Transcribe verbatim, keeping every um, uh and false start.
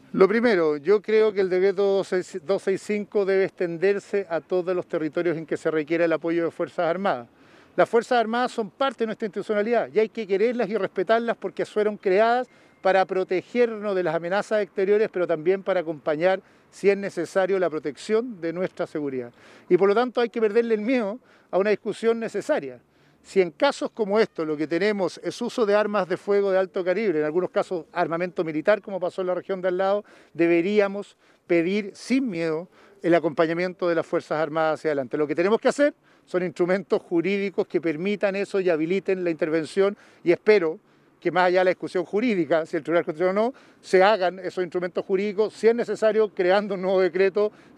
Lo primero, yo creo que el decreto doscientos sesenta y cinco debe extenderse a todos los territorios en que se requiera el apoyo de Fuerzas Armadas. Las Fuerzas Armadas son parte de nuestra institucionalidad y hay que quererlas y respetarlas porque fueron creadas para protegernos de las amenazas exteriores, pero también para acompañar, si es necesario, la protección de nuestra seguridad. Y por lo tanto hay que perderle el miedo a una discusión necesaria. Si en casos como estos lo que tenemos es uso de armas de fuego de alto calibre, en algunos casos armamento militar, como pasó en la región de al lado, deberíamos pedir sin miedo el acompañamiento de las Fuerzas Armadas hacia adelante. Lo que tenemos que hacer son instrumentos jurídicos que permitan eso y habiliten la intervención, y espero que más allá de la discusión jurídica, si el Tribunal Constitucional o no, se hagan esos instrumentos jurídicos, si es necesario, creando un nuevo decreto